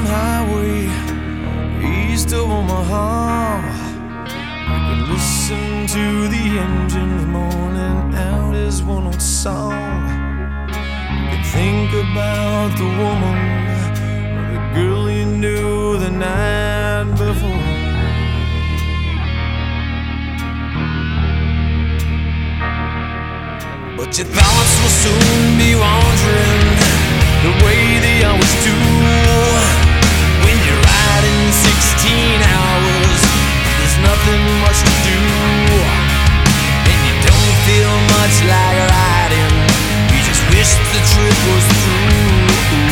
highway east of Omaha. You can listen to the engines moaning out his one old song. You can think about the woman or the girl you knew the night before. But your thoughts will soon be wandering the way they always do. When you're riding 16 hours, there's nothing much to do, and you don't feel much like riding. You just wish the trip was through.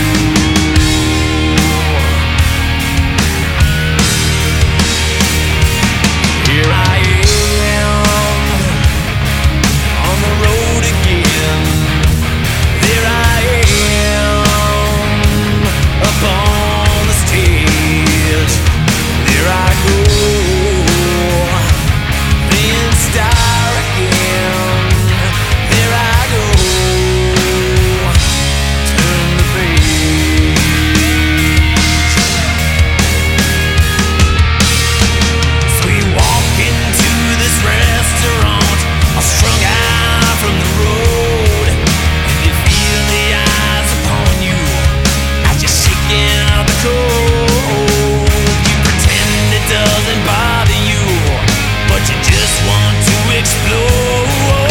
Here I am on the road again. There I am up on the stage. There I go, being star again. There I go, turn the page. So we walk into this restaurant, all strung out from the road, and you feel the eyes upon you as you're shaking out the cold. You pretend it doesn't bother you, but you just want to explode.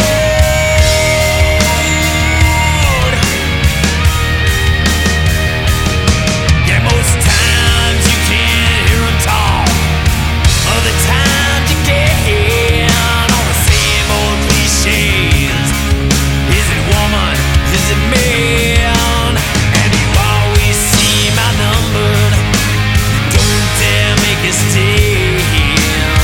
Yeah, most times you can't hear them talk. Other times you can, all the same old cliches. Is it woman? Is it man? And you always seem outnumbered. Don't dare make a stand.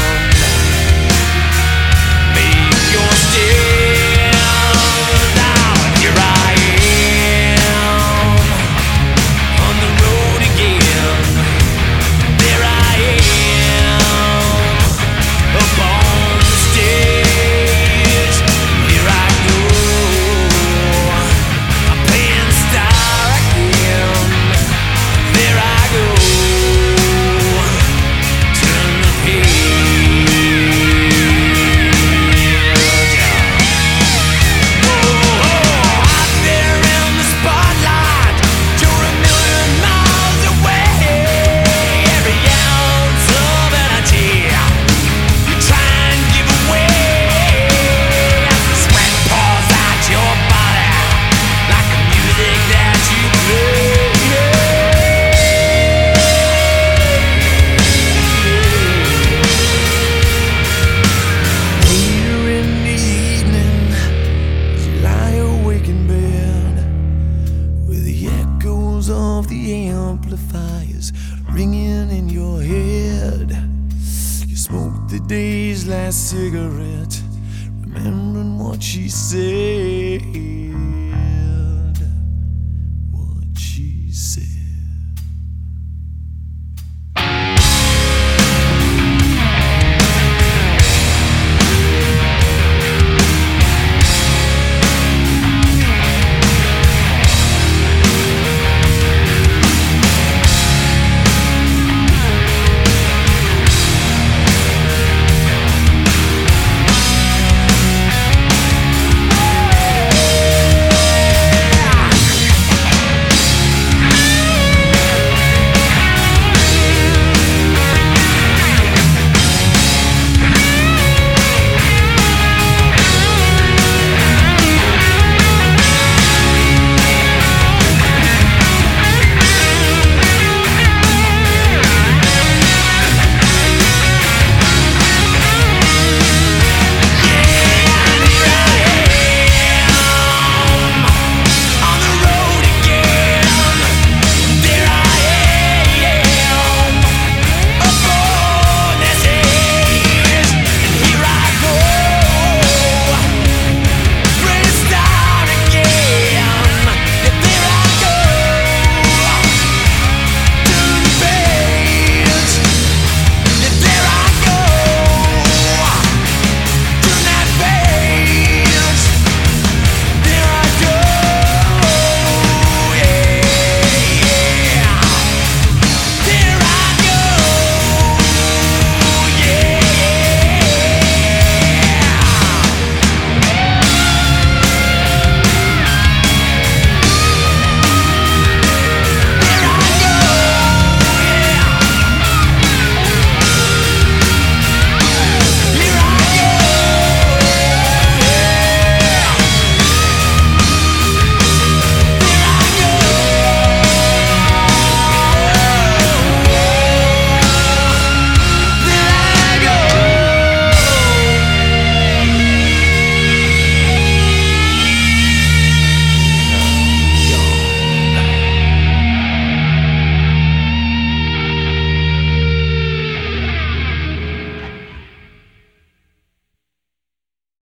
Make your stand. Now here I am on the road again. There I am up on the stage. Here I go, I'm playing star again. There I go, turn the page. Out there in the spotlight, you're a million miles away. Every ounce of energy you try and give away as the sweat pours out your body like the music that you play. Later in the evening, as you lie awake in bed, with the echoes of the amplifiers ringing in your head, you smoke the day's last cigarette, remembering what she said.